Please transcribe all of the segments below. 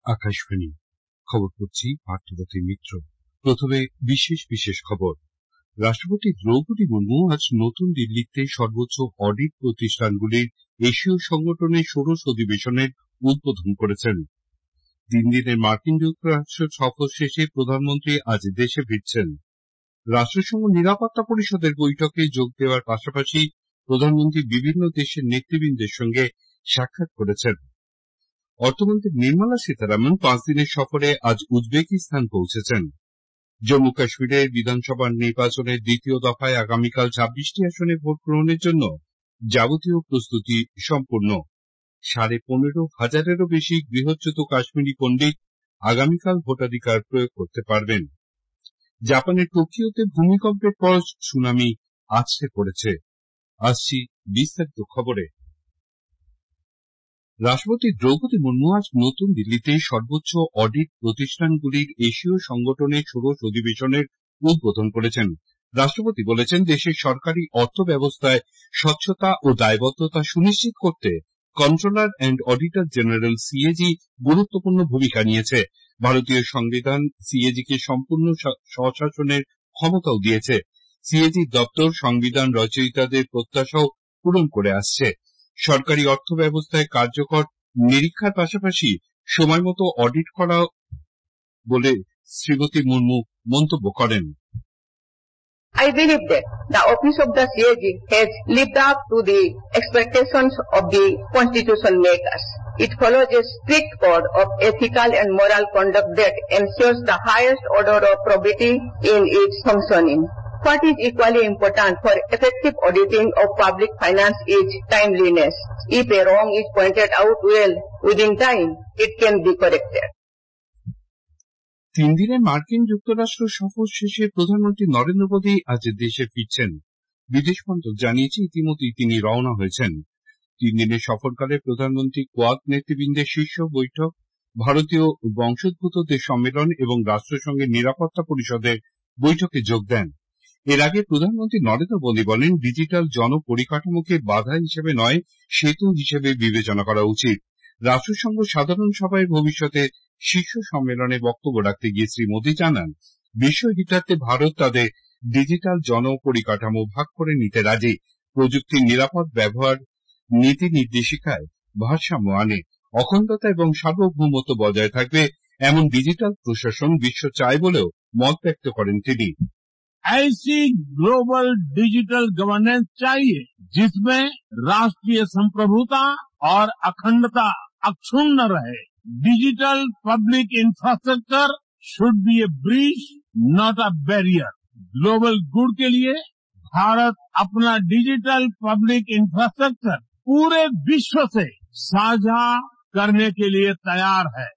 আকাশবাণী খবর পড়ছি পার্থবতী মিত্র। প্রথমে বিশেষ খবর। রাষ্ট্রপতি দ্রৌপদী মুর্মু আজ নতুন দিল্লিতে সর্বোচ্চ অডিট প্রতিষ্ঠানগুলির এশীয় সংগঠনের ষোড়শ অধিবেশনের উদ্বোধন করেছেন। 3 দিনের মার্কিন যুক্তরাষ্ট্র সফর শেষে প্রধানমন্ত্রী আজ দেশে ফিরছেন। রাষ্ট্রসংঘ নিরাপত্তা পরিষদের বৈঠকে যোগ দেওয়ার পাশাপাশি প্রধানমন্ত্রী বিভিন্ন দেশের নেতৃবৃন্দের সঙ্গে সাক্ষাৎ করেছেন। অর্থমন্ত্রী নির্মলা সীতারামন 5 দিনের সফরে আজ উজবেকিস্তান পৌঁছেছেন। জম্মু কাশ্মীরের বিধানসভা নির্বাচনের দ্বিতীয় দফায় আগামীকাল 26টি আসনে ভোট গ্রহণের জন্য যাবতীয় প্রস্তুতি সম্পূর্ণ। 15,500-এরও বেশি গৃহচ্যুত কাশ্মীরি পণ্ডিত আগামীকাল ভোটাধিকার প্রয়োগ করতে পারবেন। জাপানের টোকিওতে ভূমিকম্পের পর সুনামি আছড়ে পড়েছে। আসছি বিস্তারিত খবরে। রাষ্ট্রপতি দ্রৌপদী মুর্মু আজ নতুন দিল্লিতে সর্বোচ্চ অডিট প্রতিষ্ঠানগুলির এশীয় সংগঠনের ষোড়শ অধিবেশনের উদ্বোধন করেছেন। রাষ্ট্রপতি বলেছেন, দেশের সরকারি অর্থ ব্যবস্থায় স্বচ্ছতা ও দায়বদ্ধতা সুনিশ্চিত করতে controller and auditor general CAG গুরুত্বপূর্ণ ভূমিকা নিয়েছে। ভারতীয় সংবিধান সিএজিকে সম্পূর্ণ স্বশাসনের ক্ষমতাও দিয়েছে। সিএজি দপ্তর সংবিধান রচয়িতাদের প্রত্যাশাও পূরণ করে আসছে। সরকারি অর্থ ব্যবস্থায় কার্যকর নিরীক্ষার পাশাপাশি সময়মতো অডিট করা বলে শ্রীমতী মুর্মু মন্তব্য করেন। I believe that the office of the CAG has lived up to the expectations of the constitution makers. It follows a strict code of ethical and moral conduct that ensures the highest order of probity in its functioning. What is equally important for effective auditing of public finance is timeliness. If a wrong is pointed out well within time, it can be corrected. 3 দিনের মার্কিন যুক্তরাষ্ট্র সফর শেষে প্রধানমন্ত্রী নরেন্দ্র মোদী আজ দেশে ফিরছেন। বিদেশ মন্ত্রক জানিয়েছে ইতিমধ্যেই তিনি রওনা হয়েছেন। 3 দিনের সফরকালে প্রধানমন্ত্রী কোয়াড নেতৃবৃন্দের শীর্ষ বৈঠক, ভারতীয় বংশোদ্ভূতদের সম্মেলন এবং রাষ্ট্রসংঘের নিরাপত্তা পরিষদের বৈঠকে যোগ দেন। এর আগে প্রধানমন্ত্রী নরেন্দ্র মোদী বলেন, ডিজিটাল জনপরিকাঠামোকে বাধা হিসেবে নয়, সেতু হিসেবে বিবেচনা করা উচিত। রাষ্ট্রসংঘ সাধারণ সভায় ভবিষ্যতে শীর্ষ সম্মেলনে বক্তব্য রাখতে গিয়ে শ্রী মোদী জানান, বিশ্ব হিতার্থে ভারত তাদের ডিজিটাল জনপরিকাঠামো ভাগ করে নিতে রাজি। প্রযুক্তির নিরাপদ ব্যবহার নীতি নির্দেশিকায় ভারসাম্য আনে। অখণ্ডতা এবং সার্বভৌমত্ব বজায় থাকবে এমন ডিজিটাল প্রশাসন বিশ্ব চায় বলেও মত ব্যক্ত করেন তিনি। ऐसी ग्लोबल डिजिटल गवर्नेंस चाहिए जिसमें राष्ट्रीय संप्रभुता और अखंडता अक्षुण्ण रहे। Digital public infrastructure should be a bridge, not a barrier. Global good के लिए भारत अपना डिजिटल पब्लिक इंफ्रास्ट्रक्चर पूरे विश्व से साझा करने के लिए तैयार है।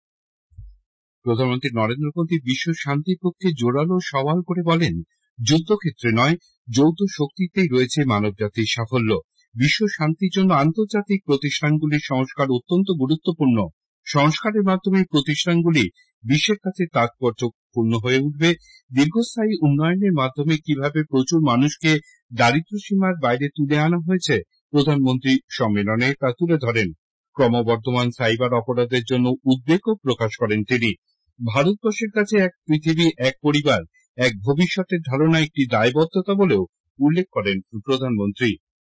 প্রধানমন্ত্রী নরেন্দ্র মোদী বিশ্ব শান্তির পক্ষে জোরালো সওয়াল করে বলেন, যুদ্ধক্ষেত্রে নয়, যৌথ শক্তিতেই রয়েছে মানবজাতির সাফল্য। বিশ্ব শান্তির জন্য আন্তর্জাতিক প্রতিষ্ঠানগুলির সংস্কার অত্যন্ত গুরুত্বপূর্ণ। সংস্কারের মাধ্যমে প্রতিষ্ঠানগুলি বিশ্বের কাছে তাৎপর্যপূর্ণ হয়ে উঠবে। দীর্ঘস্থায়ী উন্নয়নের মাধ্যমে কিভাবে প্রচুর মানুষকে দারিদ্র্য সীমার বাইরে তুলে আনা হয়েছে, প্রধানমন্ত্রী সম্মেলনে তা তুলে ধরেন। ক্রমবর্ধমান সাইবার অপরাধের জন্য উদ্বেগও প্রকাশ করেন তিনি। ভারতবর্ষের কাছে এক পৃথিবী, এক পরিবার, এক ভবিষ্যতের ধারণা একটি দায়বদ্ধতা বলেও উল্লেখ করেন প্রধানমন্ত্রী।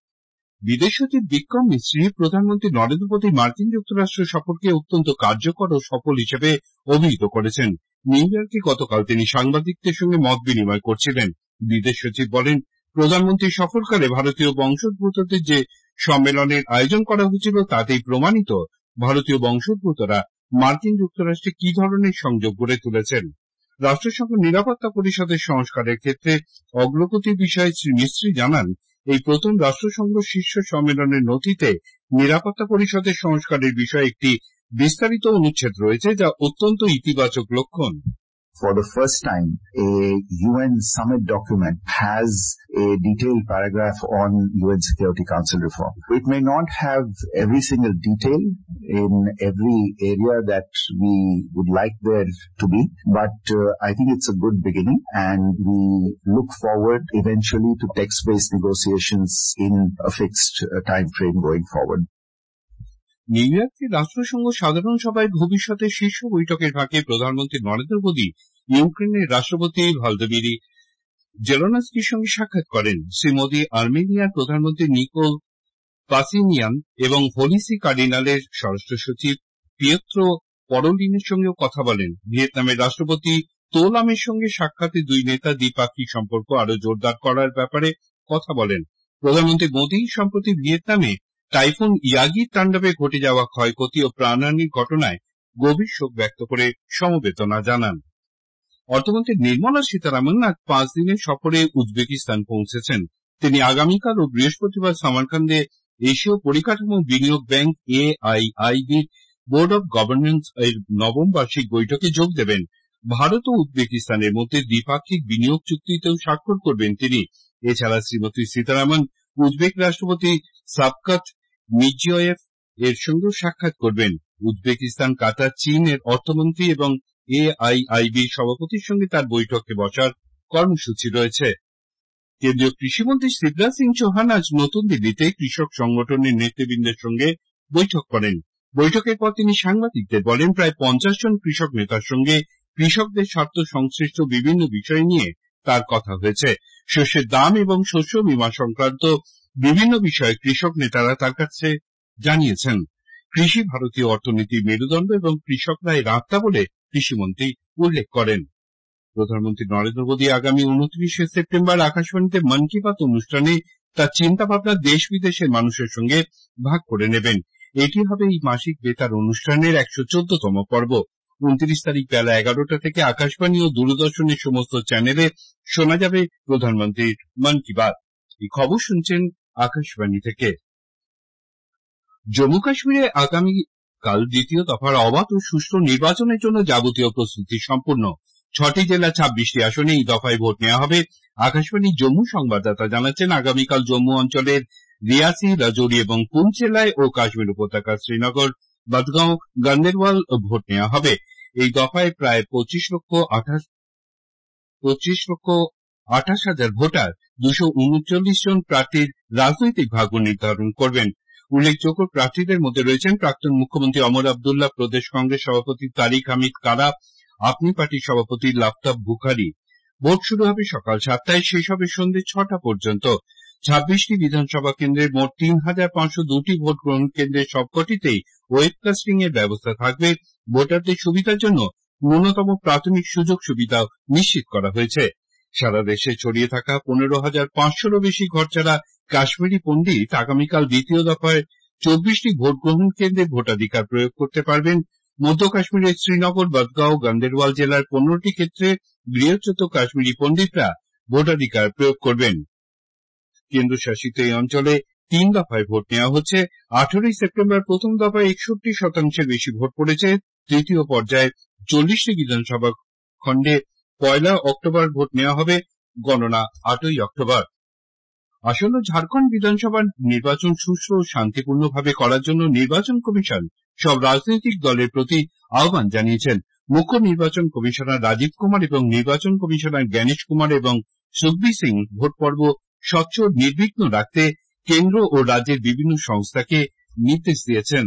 বিদেশ সচিব বিক্রম মিশ্রি প্রধানমন্ত্রী নরেন্দ্র মোদীর মার্কিন যুক্তরাষ্ট্র সফরকে অত্যন্ত কার্যকর ও সফল হিসেবে অভিহিত করেছেন। নিউ ইয়র্কে গতকাল তিনি সাংবাদিকদের সঙ্গে মত বিনিময় করছিলেন। বিদেশ সচিব বলেন, প্রধানমন্ত্রী সফরকালে ভারতীয় বংশোদ্ভূতদের যে সম্মেলনের আয়োজন করা হয়েছিল তাতেই প্রমাণিত ভারতীয় বংশোদ্ভূতরা মার্কিন যুক্তরাষ্ট্রে কি ধরনের সংযোগ গড়ে তুলেছেন। রাষ্ট্রসংঘ নিরাপত্তা পরিষদের সংস্কারের ক্ষেত্রে অগ্রগতির বিষয়ে শ্রী মিস্ত্রি জানান, এই প্রথম রাষ্ট্রসংঘ শীর্ষ সম্মেলনের নথিতে নিরাপত্তা পরিষদের সংস্কারের বিষয়ে একটি বিস্তারিত অনুচ্ছেদ রয়েছে, যা অত্যন্ত ইতিবাচক লক্ষণ। For the first time, a UN summit document has a detailed paragraph on UN Security Council reform. It may not have every single detail in every area that we would like there to be, but I think it's a good beginning, and we look forward eventually to text-based negotiations in a fixed time frame going forward. New ইয়র্কে রাষ্ট্রসংঘ সাধারণ সভায় ভবিষ্যতের শীর্ষ বৈঠকের ফাঁকে প্রধানমন্ত্রী নরেন্দ্র মোদী ইউক্রেনের রাষ্ট্রপতি ভলোদিমির জেলেনস্কির সঙ্গে সাক্ষাৎ করেন। শ্রী মোদী আর্মেনিয়ার প্রধানমন্ত্রী নিকোল পাসিনিয়ান এবং হোলি সি কার্ডিনালের স্বরাষ্ট্র সচিব পিয়েত্রো পরোলিনের সঙ্গেও কথা বলেন। ভিয়েতনামের রাষ্ট্রপতি তো লামের সঙ্গে সাক্ষাতে দুই নেতা দ্বিপাক্ষিক সম্পর্ক আরো জোরদার করার ব্যাপারে কথা বলেন। প্রধানমন্ত্রী মোদী সম্প্রতি ভিয়েতনামে টাইফুন ইয়াগির তাণ্ডবে ঘটে যাওয়া ক্ষয়ক্ষতি ও প্রাণহানির ঘটনায় গভীর শোক ব্যক্ত করে সমবেদনা জানান। অর্থমন্ত্রী নির্মলা সীতারামন আজ 5 দিনের সফরে উজবেকিস্তান পৌঁছেছেন। তিনি আগামীকাল ও বৃহস্পতিবার সামারকান্দে এশীয় পরিকাঠামো বিনিয়োগ ব্যাংক AIIBর বোর্ড অব গভর্নেন্স এর নবম বার্ষিক বৈঠকে যোগ দেবেন। ভারত ও উজবেকিস্তানের মধ্যে দ্বিপাক্ষিক বিনিয়োগ চুক্তিতেও স্বাক্ষর করবেন তিনি। এছাড়া শ্রীমতী সীতারামন উজবেক রাষ্ট্রপতি শাভকত মির্জিয়োয়েভ এর সঙ্গেও সাক্ষাৎ করবেন। উজবেকিস্তান, কাতার, চীন এর অর্থমন্ত্রী এবং AIIBর সভাপতির সঙ্গে তার বৈঠকে বসার কর্মসূচি রয়েছে। কেন্দ্রীয় কৃষিমন্ত্রী শিবরাজ সিং চৌহান আজ নতুন দিল্লিতে কৃষক সংগঠনের নেতৃবৃন্দের সঙ্গে বৈঠক করেন। বৈঠকের পর তিনি সাংবাদিকদের বলেন, প্রায় 50 জন কৃষক নেতার সঙ্গে কৃষকদের স্বার্থ সংশ্লিষ্ট বিভিন্ন বিষয় নিয়ে তার কথা হয়েছে। শস্যের দাম এবং শস্য বীমা সংক্রান্ত বিভিন্ন বিষয়ে কৃষক নেতারা তার কাছে জানিয়েছেন। কৃষি ভারতীয় অর্থনীতির মেরুদণ্ড এবং কৃষকরা এর আত্মা বলে কৃষিমন্ত্রী উল্লেখ করেন। প্রধানমন্ত্রী নরেন্দ্র মোদী আগামী 29শে সেপ্টেম্বর আকাশবাণীতে মন কি বাত অনুষ্ঠানে তার চিন্তাভাবনা দেশ বিদেশের মানুষের সঙ্গে ভাগ করে নেবেন। এটি হবে এই মাসিক বেতার অনুষ্ঠানের 114তম পর্ব। 29 তারিখ বেলা 11টা থেকে আকাশবাণী ও দূরদর্শনের সমস্ত চ্যানেলে শোনা যাবে প্রধানমন্ত্রীর মন কি বাত। এই খবর শুনছেন আকাশবাণী থেকে। জম্মু কাশ্মীরে আগামীকাল দ্বিতীয় দফার অবাধ ও সুষ্ঠু নির্বাচনের জন্য যাবতীয় প্রস্তুতি সম্পূর্ণ। 6টি জেলা 26টি আসনে এই দফায় ভোট নেওয়া হবে। আকাশবাণীর জম্মু সংবাদদাতা জানাচ্ছেন, আগামীকাল জম্মু অঞ্চলের রিয়াসি, রাজৌরি এবং পুঞ্চ জেলায় ও কাশ্মীর উপত্যকার শ্রীনগর, বদগাঁও, গান্দেরবাল ভোট নেওয়া হবে। এই দফায় প্রায় 25,28,000 ভোটার 239 জন প্রার্থীর রাজনৈতিক ভাগ্য নির্ধারণ করবেন। উল্লেখযোগ্য প্রার্থীদের মধ্যে রয়েছেন প্রাক্তন মুখ্যমন্ত্রী অমর আবদুল্লাহ, প্রদেশ কংগ্রেস সভাপতি তারিক হামিদ কারা, আপনি পার্টির সভাপতি লাফতাব বুখারি। ভোট শুরু হবে সকাল 7টায়, শেষ হবে সন্ধ্যে 6টা পর্যন্ত। 26টি বিধানসভা কেন্দ্রের মোট 3,502টি ভোট গ্রহণ কেন্দ্রের সবকটিতেই ওয়েবকাস্টিং এর ব্যবস্থা থাকবে। ভোটারদের সুবিধার জন্য ন্যূনতম প্রাথমিক সুযোগ সুবিধা নিশ্চিত করা হয়েছে। সারা দেশে ছড়িয়ে থাকা 15,500-রও বেশি ঘরছাড়া কাশ্মীরি পণ্ডিত আগামীকাল দ্বিতীয় দফায় 24টি ভোট গ্রহণ কেন্দ্রে ভোটাধিকার প্রয়োগ করতে পারবেন। মধ্য কাশ্মীরের শ্রীনগর, বদগাঁও, গান্দেরবাল জেলার 15টি ক্ষেত্রে গৃহচ্যুত কাশ্মীরি পণ্ডিতরা ভোটাধিকার প্রয়োগ করবেন। কেন্দ্রশাসিত এই অঞ্চলে 3 দফায় ভোট নেওয়া হচ্ছে। 18ই সেপ্টেম্বর প্রথম দফায় 61% বেশি ভোট পড়েছে। তৃতীয় পর্যায়ে 40টি বিধানসভা খণ্ডে 1 অক্টোবর ভোট নেওয়া হবে। গণনা 8ই অক্টোবর। আসন্ন ঝাড়খণ্ড বিধানসভা নির্বাচন সুষ্ঠু ও শান্তিপূর্ণভাবে করার জন্য নির্বাচন কমিশন সব রাজনৈতিক দলের প্রতি আহ্বান জানিয়েছেন। মুখ্য নির্বাচন কমিশনার রাজীব কুমার এবং নির্বাচন কমিশনার জ্ঞানেশ কুমার এবং সুখবীর সিং ভোট পর্ব স্বচ্ছ নির্বিঘ্ন রাখতে কেন্দ্র ও রাজ্যের বিভিন্ন সংস্থাকে নির্দেশ দিয়েছেন।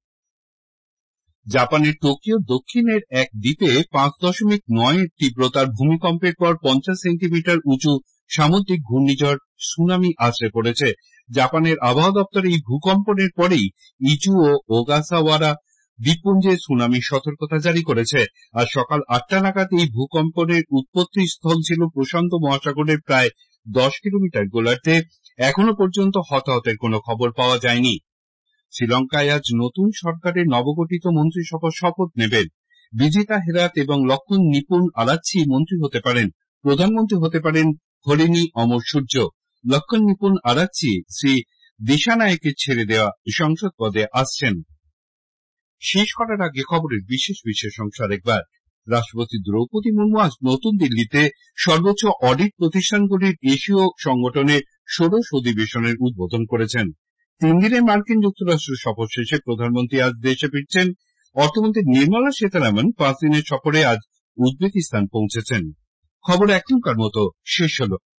জাপানের টোকিও দক্ষিণের এক দ্বীপে 5.9 এর তীব্রতার ভূমিকম্পের পর 50 সেন্টিমিটার উঁচু সামুদ্রিক ঘূর্ণিঝড় সুনামি আছড়ে পড়েছে। জাপানের আবহাওয়া দপ্তর এই ভূকম্পনের পরেই ইচু ও ওগাসাওয়ারা দ্বীপপুঞ্জে সুনামির সতর্কতা জারি করেছে। আর সকাল 8টা নাগাদ এই ভূকম্পনের উৎপত্তি স্থল ছিল প্রশান্ত মহাসাগরের প্রায় 10 কিলোমিটার গোলার্ধে। এখনো পর্যন্ত হতাহতের কোনো খবর পাওয়া যায়নি। শ্রীলঙ্কায় আজ নতুন সরকারের নবগঠিত মন্ত্রিসভা শপথ নেবেন। বিজিতা হেরাত এবং লক্ষণ নিপুণ আরাচ্চি মন্ত্রী হতে পারেন। প্রধানমন্ত্রী হতে পারেন হরিণী অমর সূর্য। লক্ষণ নিপুণ আরাচ্চি শ্রী দিশানায়েকের ছেড়ে দেওয়া সংসদ পদে আসছেন। শেষ করার আগে খবরের বিশেষ অংশ আরেকবার। রাষ্ট্রপতি দ্রৌপদী মুর্মু আজ নতুন দিল্লিতে সর্বোচ্চ অডিট প্রতিষ্ঠানগুলির এশীয় সংগঠনের ষোড়শ অধিবেশনের উদ্বোধন করেছেন। 3 দিনের মার্কিন যুক্তরাষ্ট্র সফর শেষে প্রধানমন্ত্রী আজ দেশে ফিরছেন। অর্থমন্ত্রী নির্মলা সীতারামন 5 দিনের সফরে আজ উজবেকিস্তান পৌঁছেছেন। খবর এখনকার মতো শেষ হলো।